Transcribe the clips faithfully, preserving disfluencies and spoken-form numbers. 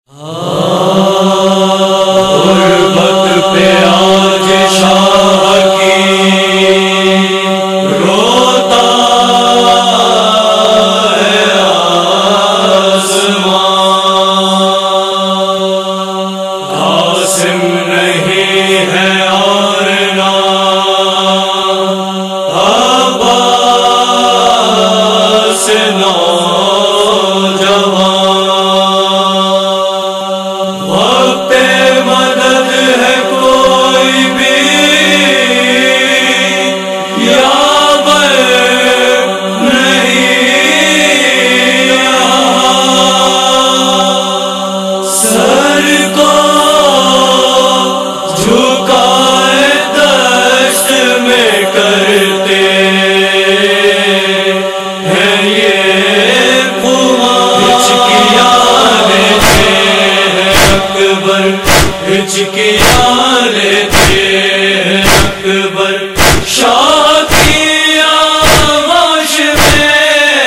غربت پہ آج شاہ کی روتا ہے آسمان، قاسم نہیں ہے اور نہ عباس نوجوان، ہچکیاں لیتے ہیں اکبر شاہ کی آغوش میں،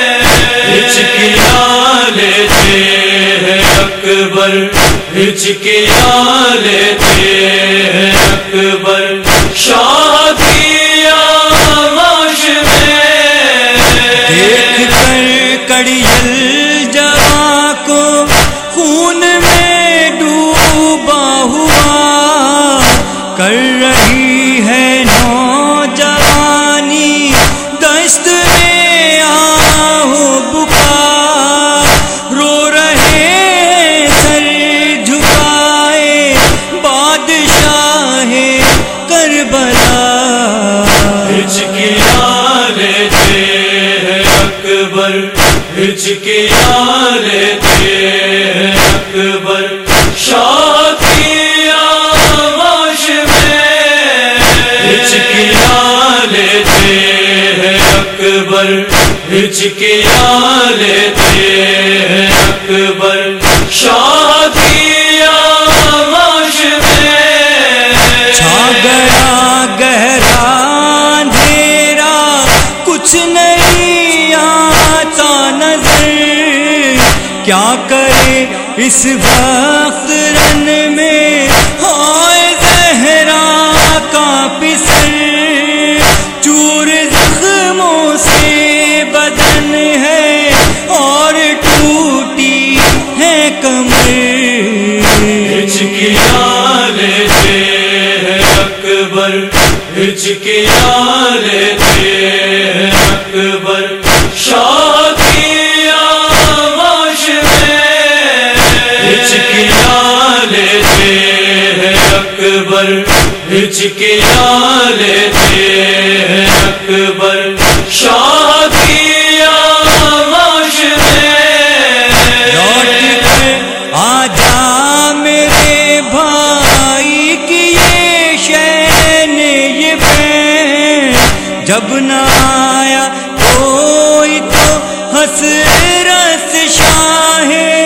ہچکیاں لیتے ہیں اکبر، ہچکیاں لیتے ہیں اکبر شاہ کی آغوش میں، دیکھ کر کڑیل جواں کو خون میں ڈوبا ہوا، کر رہی ہے نوجوانی دست میں آہ بکا، رو رہے سر جھکائے بادشاہ کربلا، ہچکیاں لیتے ہیں اکبر، ہچکیاں لیتے ہیں اکبر شاہ کی آغوش میں، ہچکیاں لیتے ہیں اکبر، ہچکیاں لیتے ہیں اکبر شاہ کی آغوش میں، چھا گیا گہرا اندھیرا کچھ نہیں آتا نظر، کیا کرے اس وقت رن میں ہائے زہرا کا پسر، چور زخموں سے بدن ہے اور ٹوٹی ہے کمر، ہچکیاں لیتے ہیں اکبر، ہچکیاں لیتے ہیں اکبر شاہ کی آغوش میں، ہچکیاں لیتے ہیں اکبر، ہچکیاں لیتے ہیں اکبر شاہ کی آغوش میں، لوٹ کر آ جا میرے بھائی کی یہ شین یہ بین، جب نہ آیا کوئی تو حسرت شاہ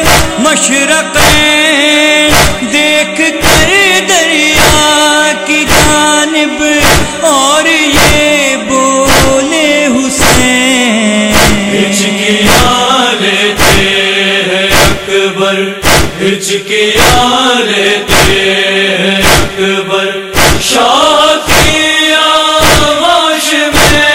مشرقین، دیکھ کر دریا کی جانب اور یہ بولے حسین، ہچکیاں لیتے ہیں اکبر، ہچکیاں لیتے ہیں اکبر شاہ کی آغوش میں،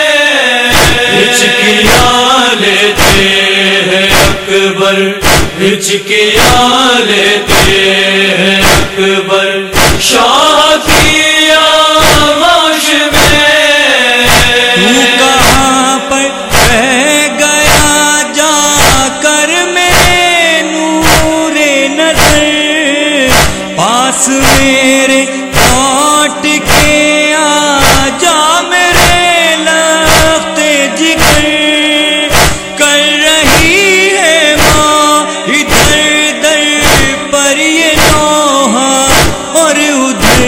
ہچکیاں لیتے ہیں اکبر، ہچکیاں لیتے ہیں اکبر شاہ کی آغوش میں، تو کہاں پر رہ گیا جا کر میرے نور نظر، پاس میرے لوٹ کے آ جا میرے لخت جگر، کر رہی ہے ماں ادھر در پر یہ نوحہ اور ادھر،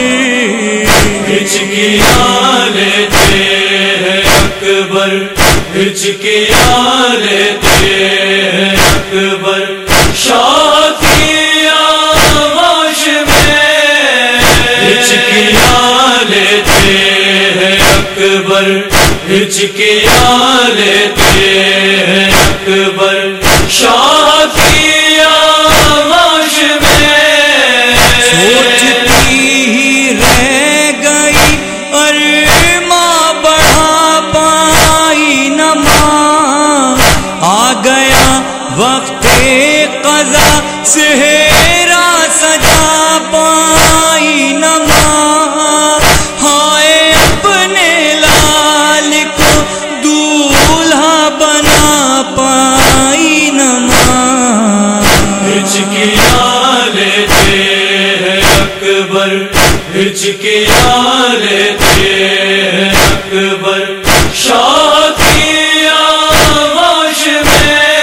ہچکیاں لیتے ہیں اکبر، ہچکیاں لیتے ہیں اکبر شاہ کی آغوش میں، ہچکیاں لیتے ہیں اکبر، ہچکیاں لیتے ہیں اکبر شاہ کی آغوش میں، سہرا سجا پائی نما ہائے اپنے لال کو دولہا بنا پائی نما ہچکیاں لیتے ہیں اکبر ہچکیاں لیتے ہیں اکبر شاہ کی آغوش میں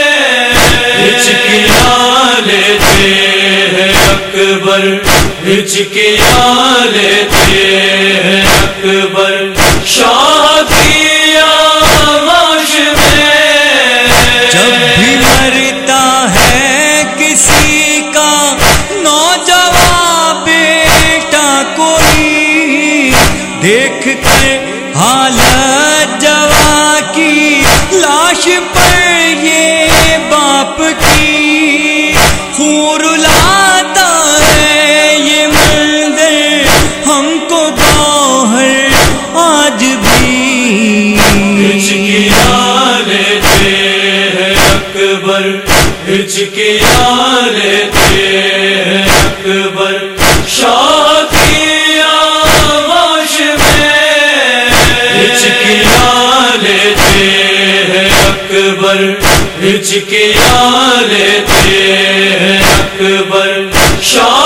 ہچکیاں لیتے ہیں اکبر ہچکیاں لیتے ہیں اکبر شاہ کی آغوش میں جب بھی مرتا ہے کسی کا نوجوان بیٹا کوئی دیکھ کر حالت جوان کی لاش پر یہ باپ کی خون رلاتا ہے یہ منظر ہم کو گوہر آج بھی ہچکیاں لیتے ہیں اکبر ہچکیاں لیتے ہیں اکبر شاہ کی آغوش میں ہچکیاں لیتے ہیں اکبر ہچکیاں لیتے ہیں اکبر شاہ